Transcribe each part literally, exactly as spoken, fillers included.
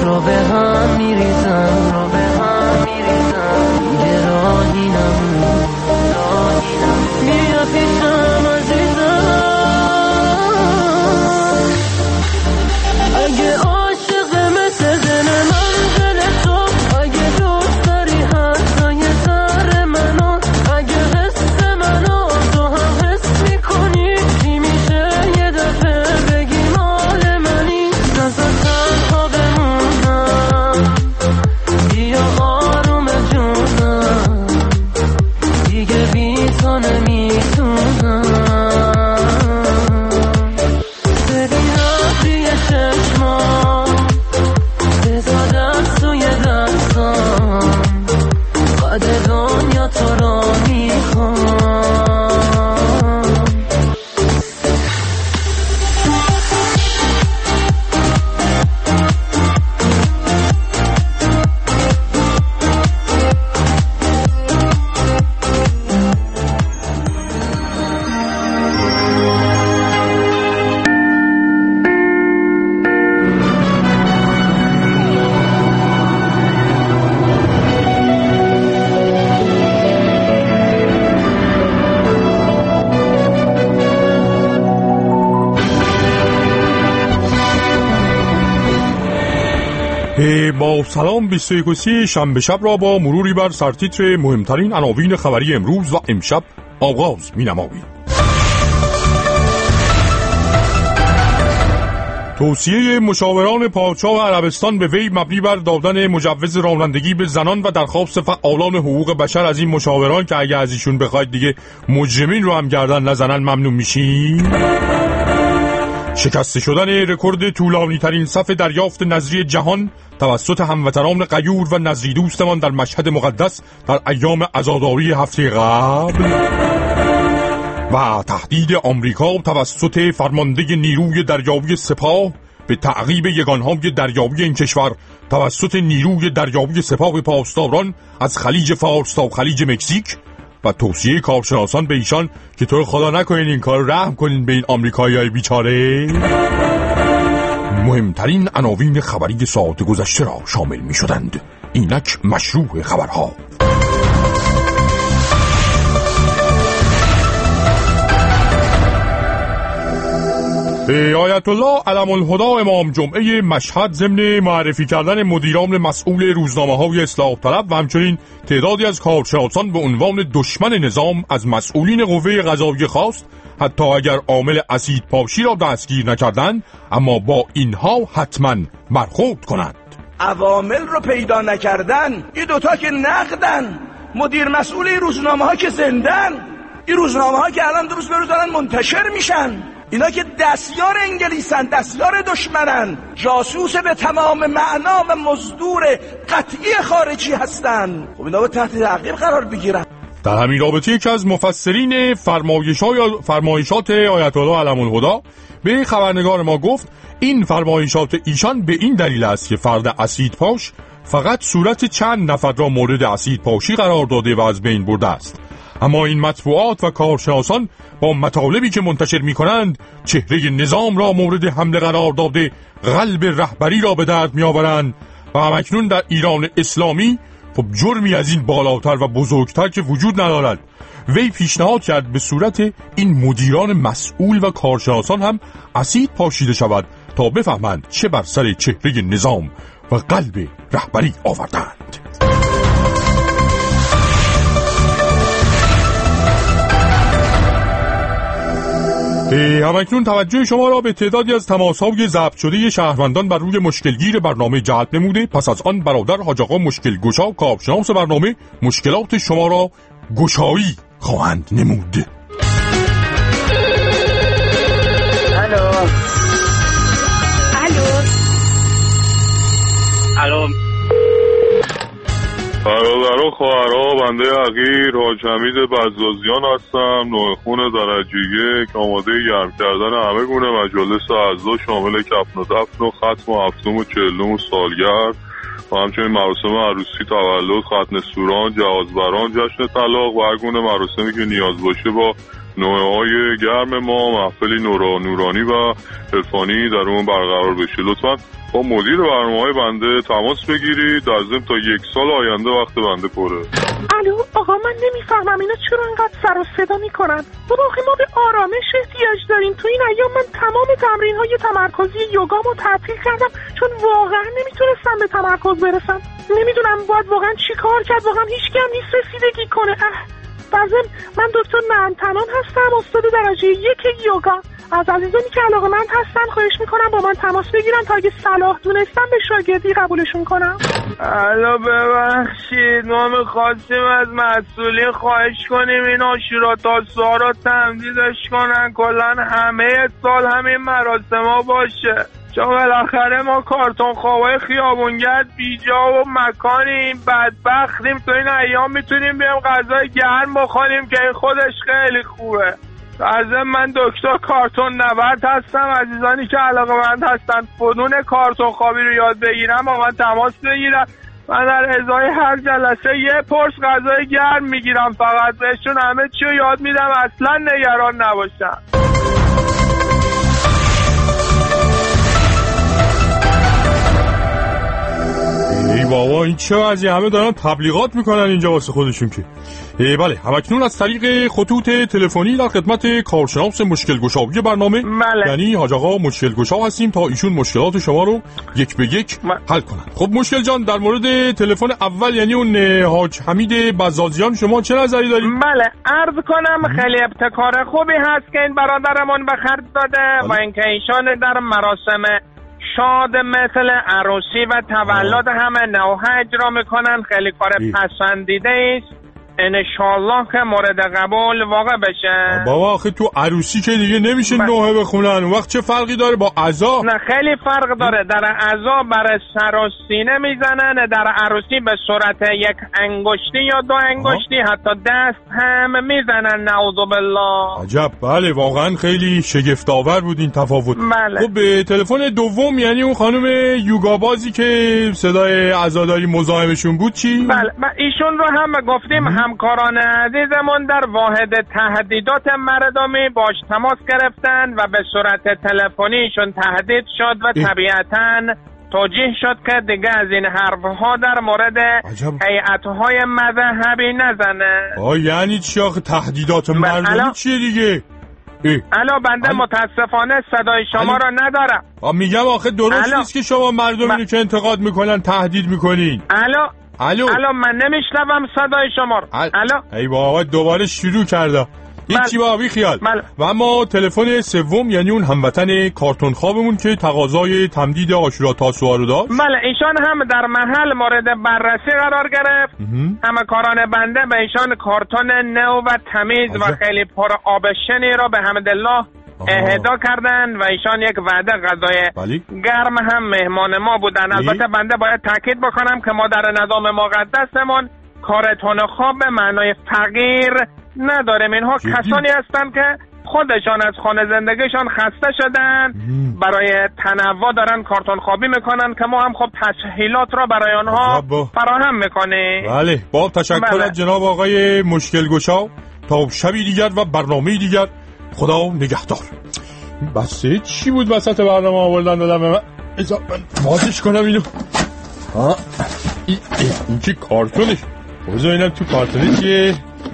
رو به هم میریزم رو به هم میریزم دیگه راهی نمون راهی نمون بیا پیشم عزیزم اگه عاشق مثل دل من دل تو اگه دوست داری حتی یه ذره منو اگه حس منو تو هم حس میکنی چی میشه یه دفعه بگی مال منی نزد تنها بمونم بیا آروم جونم دیگه بی تو نمیتونم ببینم توی چشمام بذار دست توی دستام قد دنیا تو رو میخوام با سلام بیست و یک شنبه شب را با مروری بر سرتیتر مهمترین عناوین خبری امروز و امشب آغاز می‌نماییم. توصیه مشاوران پادشاه عربستان به وی مبنی بر دادن مجوز رانندگی به زنان و درخواست فعالان حقوق بشر از این مشاوران که اگه از ایشون بخواید دیگه مجرمین رو هم گردن نزنن ممنون میشین. شکسته شدن رکورد طولانی ترین صف دریافت نظری جهان توسط هموطنان غیور و نظری دوستمان در مشهد مقدس در ایام عزاداری هفته قبل و تهدید آمریکا توسط فرمانده نیروی دریایی سپاه به تعقیب یگانهای دریایی این کشور توسط نیروی دریایی سپاه پاسداران از خلیج فارس تا خلیج مکزیک و توصیه کارشناسان به ایشان که تو خدا نکنین این کار رحم کنین به این آمریکایی‌های بیچاره. مهمترین عناوین خبری ساعت گذشته را شامل می شدند. اینک مشروع خبرها. آیت الله علم الهدی امام جمعه مشهد ضمن معرفی کردن مدیران مسئول روزنامه‌های اصلاح طلب و همچنین تعدادی از کارشناسان به عنوان دشمن نظام از مسئولین قوه قضاییه خواست حتی اگر عامل اسید پاشی را دستگیر نکردند اما با اینها حتما برخورد کنند. عوامل رو پیدا نکردن، این دوتا که نقدن، مدیر مسئول روزنامه‌ها که زندن، این روزنامه‌ها که الان درست به روز دارن منتشر میشن، اینا که دستیار انگلیسن، دستیار دشمنن، جاسوس به تمام معنا و مزدور قطعی خارجی هستن. خب اینا با تحت تعقیب قرار بگیرن. در همین رابطه یکی از مفسرین فرمایشات آیت الله علم الهدی به خبرنگار ما گفت این فرمایشات ایشان به این دلیل است که فرد اسیدپاش فقط صورت چند نفر را مورد اسیدپاشی قرار داده و از بین برده است، اما این مطبوعات و کارشناسان با مطالبی که منتشر می کنند چهره نظام را مورد حمله قرار داده، قلب رهبری را به درد می آورند و همکنون در ایران اسلامی خب جرمی از این بالاتر و بزرگتر که وجود ندارد. وی پیشنهاد کرد به صورت این مدیران مسئول و کارشناسان هم اسید پاشیده شود تا بفهمند چه بر سر چهره نظام و قلب رهبری آوردند. همکنون توجه شما را به تعدادی از تماس‌های ضبط شده شهروندان بر روی مشکلگیر برنامه جلب نموده. پس از آن برادر حاج آقا مشکل گشا کارشناس برنامه مشکلات شما را گشایی خواهند نمود. الو الو الو برادر و خواهرها، بنده حقیر حاج حمید بزازیان هستم، نوخون درجه یک، آماده گرم کردن همه گونه مجالس اعضا شامل کفن و دفن و ختم و هفتم و چهلم و سالگرد و همچنین مراسم عروسی، تولد، ختنه سوران، جوازبران، جشن طلاق و هر گونه مراسمی که نیاز باشه با نوعهای گرم ما محفلی نورا نورانی و عرفانی در اون برقرار بشه. لطفاً با مدیر برنامه‌های بنده تماس بگیرید. در ضمن تا یک سال آینده وقت بنده پره. الو آقا، من نمیفهمم اینا چرا اینقدر سر و صدا میکنن؟ بابا ما به آرامش احتیاج داریم. تو این ایام من تمام تمرین‌های تمرکزی یوگامو تعطیل کردم چون واقعا نمیتونستم به تمرکز برسم. نمیدونم باید واقعا چی کار کرد. واقعا هیچ کی هم نیست رسیدگی کنه. اه بعضی من دکتر نرم تنان هستم، استاد درجه یک یوگا. از عزیزانی که علاقه‌مند هستن خواهش میکنم با من تماس بگیرن تا اگه صلاح دونستم به شاگردی قبولشون کنم. الو ببخشید، ما می‌خواستیم از مسئولین خواهش کنیم این آشوراتاسوها رو تمدیدش کنن، کلاً همه سال همین مراسم‌ها باشه، چون بالاخره ما کارتون خوابای خیابونگرد بیجا و مکانیم، بدبختیم. تو این ایام میتونیم بیام غذای گرم بخوریم که این خودش خیلی خوبه. از من دکتر کارتون نورد هستم. عزیزانی که علاقه‌مند هستن فنون کارتون خوابی رو یاد بگیرم با من تماس بگیرم. من در ازای هر جلسه یه پرس غذای گرم میگیرم، فقط بهشون همه چی رو یاد میدم، اصلا نگران نباشن. ای بابا این چه وضعی؟ همه دارن تبلیغات میکنن اینجا واسه خودشون که. بله، همکنون از طریق خطوط تلفنی در خدمت کارشناس مشکل گشایی برنامه بله. یعنی حاج آقا مشکل گشا هستیم تا ایشون مشکلات شما رو یک به یک م... حل کنن. خب مشکل جان، در مورد تلفن اول یعنی اون حاج حمید بزازیان شما چه نظری دارید؟ بله، عرض کنم خیلی ابتکار خوبی هست که این برادرمون به خرج داده و اینکه ایشان در مراسم شاد مثل عروسی و تولد همه نوحه اجرا میکنن. خیلی کار پسندیده است، انشالله که مورد قبول واقع بشه. بابا آخه تو عروسی که دیگه نمیشه نوحه بخونن، اون وقت چه فرقی داره با عزا؟ نه خیلی فرق داره. در عزا برای سر و سینه میزنن، در عروسی به صورت یک انگشتی یا دو انگشتی آه. حتی دست هم میزنن. نعوذ بالله. عجب. بله واقعا خیلی شگفت‌آور بود این تفاوت. بله. خب به تلفن دوم یعنی اون خانم یوگا بازی که صدای عزاداری مزاحمشون بود چی؟ بله ایشون رو هم گفتیم. همکاران عزیزمون در واحد تهدیدات مردمی باش تماس گرفتن و به صورت تلفنیشون تهدید شد و طبیعتاً توجیه شد که دیگه از این حرفها در مورد هیئت‌های مذهبی نزنه. آه یعنی چی آخه تهدیدات مردمی چیه دیگه؟ الو بنده ال... متاسفانه صدای شما ال... را ندارم. میگم آخه درست نیست که شما مردمی رو که انتقاد میکنن تهدید میکنین. الو الو الو من نمیشنوم صدای شما رو. ال... الو ای بابا دوباره شروع کرده. هیچی بابا بی خیال. مل... و اما تلفن سوم یعنی اون هموطن کارتون خوابمون که تقاضای تمدید عاشوراتاسوها رو داشت. بله ایشان هم در محل مورد بررسی قرار گرفت. همه کاران بنده به ایشان کارتون نو و تمیز آجا. و خیلی پر آب شنی را به حمدالله اهدا کردن و ایشان یک وعده غذای بلی؟ گرم هم مهمان ما بودن. البته بنده باید تاکید بکنم که ما در نظام مقدسمون کارتون خواب به معنای فقیر نداریم. اینها جدی؟ کسانی هستن که خودشان از خانه زندگیشان خسته شدن مم. برای تنوع دارن کارتون خوابی میکنن که ما هم خب تسهیلات را برای آنها فراهم میکنیم. بله با تشکر بله. از جناب آقای مشکل گشا. تا شبی دیگر و برنامه دیگر خدا نگهدار. بسه چی بود وسط برنامه آوردن دادم به من؟ ازا من بازش کنم اینو. ها این, این که کارتونش بازو اینم تو کارتونه چیه؟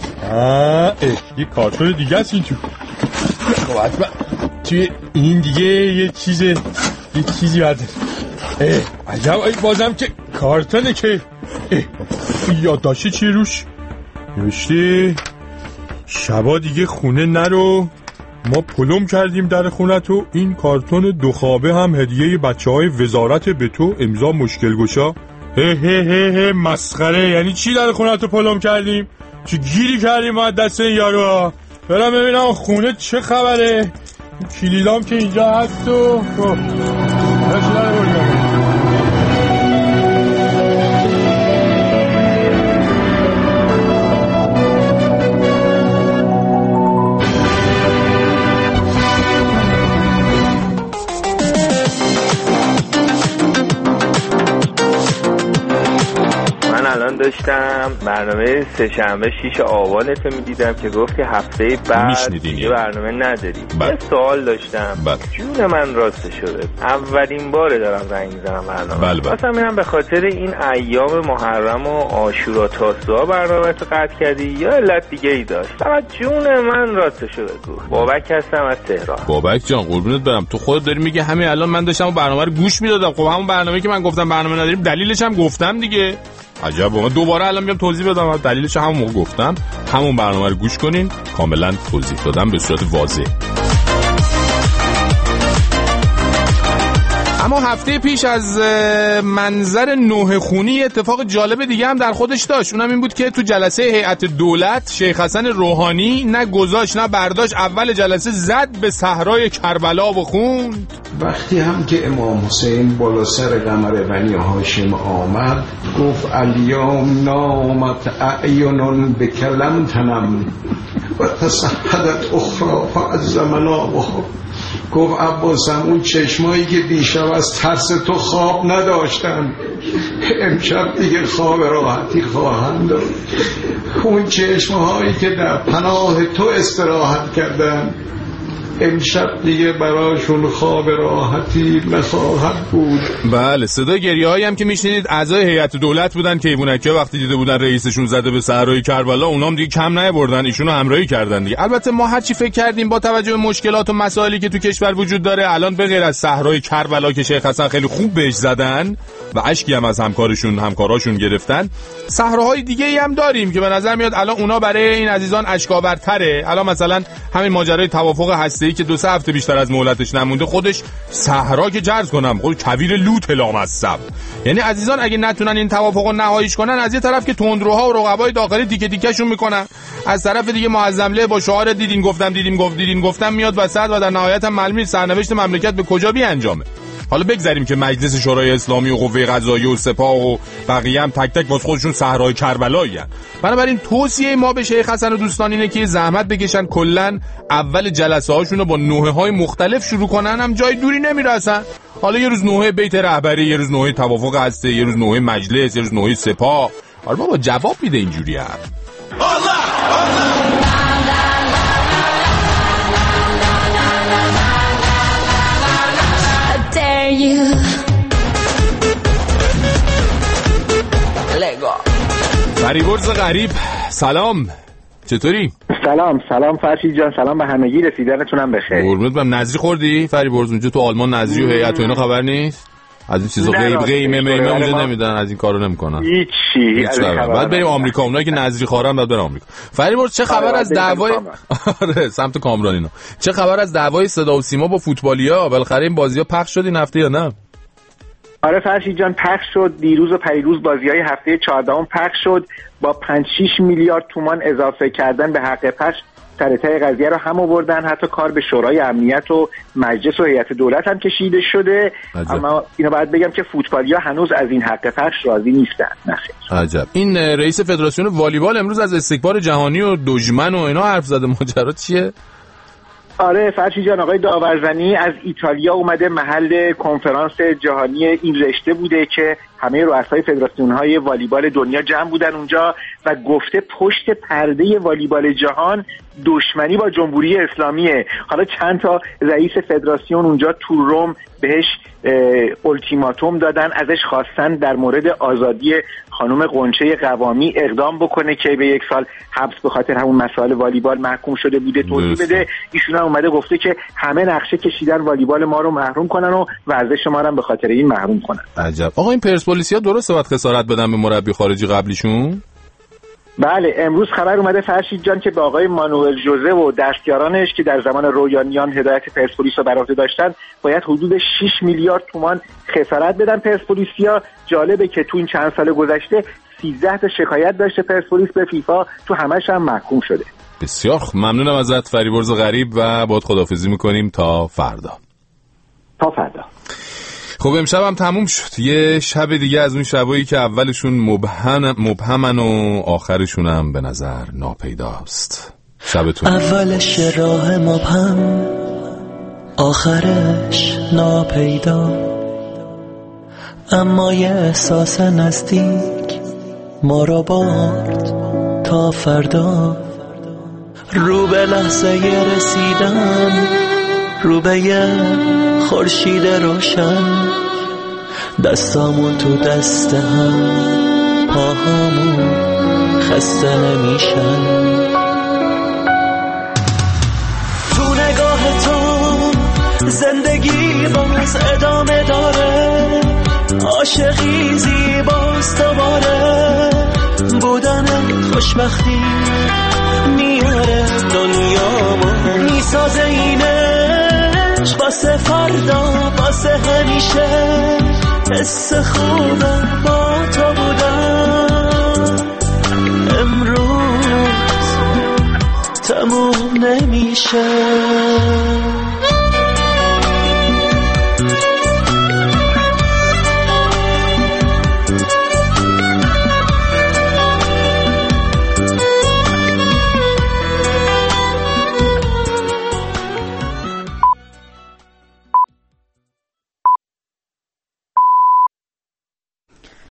آه یه کارتون دیگه است این تو. خب حتما توی این دیگه یه چیز یه چیزی برده. اه عجب ای بازم که کارتونه که یادداشت چی روش نوشته شبا دیگه خونه نرو ما پلم کردیم در خونه تو. این کارتون دو خوابه هم هدیه بچه های وزارت به تو امضا مشکل گشا. هه هه هه هه مسخره. یعنی چی در خونه تو پلم کردیم؟ چه گیری کردیم ما دست این یارو؟ برم ببینم خونه چه خبره. کلیدام که اینجا هست و الان داشتم برنامه سه شنبه شیش آبانت میدیدم که گفتی هفته بعد یه برنامه نداری. یه سوال داشتم. بل. جون من راست شده اولین باره دارم زنگ میزنم برنامه. مثلا میرم به خاطر این ایام محرم و عاشورا تاسوعا برنامه تو قطع کردی یا علت دیگه ای داشت؟ فقط جون من راست شده گو. بابک هستم از تهران. بابک جان قربونت برم، تو خودت داری میگه همین الان من داشتم برنامه رو گوش میدادم. خب همون برنامه‌ای که من گفتم برنامه نداریم دلیلش هم گفتم دیگه. عجب. من دوباره الان میام توضیح بدم دلیلش همون موقع گفتم. همون برنامه رو گوش کنین، کاملا توضیح دادم به صورت واضح. اما هفته پیش از منظر نوحه خونی اتفاق جالب دیگه هم در خودش داشت. اونم این بود که تو جلسه هیئت دولت شیخ حسن روحانی نه گذاشت نه برداشت، اول جلسه زد به صحرای کربلا و خوند. وقتی هم که امام حسین بالا سر قمر بنی هاشم آمد گفت الیوم نامت اعینون بکلم تنم و تصحدت اخرى فعز منابها. گفت عباسم اون چشمایی که دیشب از ترس تو خواب نداشتن امشب دیگه خواب راحتی خواهند داشت. اون چشمهایی که در پناه تو استراحت کردن امشب دیگه براشون خواب راحتی نخواهد بود. بله، صدای گریه هایی هم که میشنید اعضای هیئت دولت بودن که ایوونکه وقتی دیده بودن رئیسشون زده به صحرای کربلا اونام دیگه کم نیاوردن، ایشونو همراهی کردن دیگه. البته ما هر چی فکر کردیم با توجه به مشکلات و مسائلی که تو کشور وجود داره الان به غیر از صحرای کربلا که شیخ حسن خیلی خوب بهش زدن و اشکی هم از همکارشون همکاراشون گرفتن، صحراهای دیگه ای هم داریم که به نظر میاد الان اونا برای این عزیزان اشکاورتره. الان مثلا همین ماجرای توافق هسته‌ای که دو سه هفته بیشتر از مهلتش نمونده خودش صحرا که جرز کنم خود کویر لوت لامصب. یعنی عزیزان اگه نتونن این توافق رو نهاییش کنن، از یه طرف که تندروها و رقبای داخلی دیگه دیگه‌شون میکنن، از طرف دیگه معظمله با شعار دیدین گفتم دیدین گفت دیدین گفتم میاد وسط و در نهایت هم معلومه سرنوشت مملکت به کجا بی انجامه. حالا بگذاریم که مجلس شورای اسلامی و قوه قضاییه و سپاه و بقیه هم تک تک واسه خودشون صحرای کربلایی ان. بنابراین توصیه ما به شیخ حسن و دوستان اینه که زحمت بکشن کلا اول جلسه هاشون رو با نوحه های مختلف شروع کنن، هم جای دوری نمیرسن. حالا یه روز نوحه بیت رهبری، یه روز نوحه توافق هسته، یه روز نوحه مجلس، یه روز نوحه سپاه. حالا بابا جواب میده اینجوری حرف. فریبرز غریب سلام، چطوری؟ سلام سلام فرشید جان، سلام به همگی، رسیدنتونم بخیر. قربونت برم. نظری خوردی فریبرز؟ اونجا تو آلمان نظری و هیئت و اینا خبر نیست؟ از این چیزا غیب قیمه میمه اونجا نمیدن، از این کارو نمیکنن هیچی. هیچ خبر. بعد بریم آمریکا، اونایی که نظری خورن بعد بریم آمریکا. فریبرز چه خبر از دعوای آره سمت کامران اینا، چه خبر از دعوای صدا و سیما با فوتبالیا؟ بالاخره این بازی‌ها پخش شد این هفته یا نه؟ آره فرشید جان پخش شد، دیروز و پریروز بازی‌های هفته چهاردهم پخش شد با پنج شش میلیارد تومان اضافه کردن به حق پخش. سر ته قضیه رو هم آوردن، حتی کار به شورای امنیت و مجلس و هیئت دولت هم کشیده شده. عجب. اما اینو باید بگم که فوتبالیا هنوز از این حق پخش راضی نیستن. نخیر. عجب. این رئیس فدراسیون والیبال امروز از استکبار جهانی و دژمن و اینا حرف زده، ماجرا چیه؟ آره فرشی جان، آقای داورزنی از ایتالیا اومده، محل کنفرانس جهانی این رشته بوده که همه رؤسای فدراسیون‌های والیبال دنیا جمع بودن اونجا و گفته پشت پرده والیبال جهان دشمنی با جمهوری اسلامیه. حالا چند تا رئیس فدراسیون اونجا تو روم بهش اولتیماتوم دادن، ازش خواستن در مورد آزادی خانم قنچه قوامی اقدام بکنه که به یک سال حبس به خاطر همون مسائل والیبال محکوم شده بوده، توضیح بده. ایشون هم اومده گفته که همه نقشه کشیدن والیبال ما رو محروم کنن و ورزش ما رو هم به خاطر این محروم کنن. عجب. آقا این پرسپولیسیا درسته باید خسارت بدن به مربی خارجی قبلیشون؟ بله، امروز خبر اومده فرشید جان که با آقای مانوئل جوزه و دستیارانش که در زمان رویانیان هدایت پرسپولیس رو بر عهده داشتن باید حدود شش میلیارد تومان خسارت بدن. پرسپولیسیا جالبه که تو این چند سال گذشته سیزده تا شکایت داشته پرسپولیس به فیفا، تو همش هم محکوم شده. بسیار ممنونم ازت فریبرز غریب و باهات خداحافظی میکنیم تا فردا. تا فردا. خب امشب هم تموم شد، یه شب دیگه از اون شبایی که اولشون مبهم مبهمن و آخرشون هم به نظر ناپیداست. شبتون اولش راه مبهم آخرش ناپیدا، اما یه احساس نزدیک ما را برد تا فردا، رو به لحظه رسیدن، رو به یه خورشید روشن، دستامون تو دست هم، پاهامون خسته نمیشن. تو نگاه تو زندگی باز ادامه داره، عاشقی زیباست دوباره، بودنت خوشبختی میاره دنیامو، میسازه اینش واسه فردا واسه همیشه، حس خوبه با تو بودن امروز تموم نمیشه.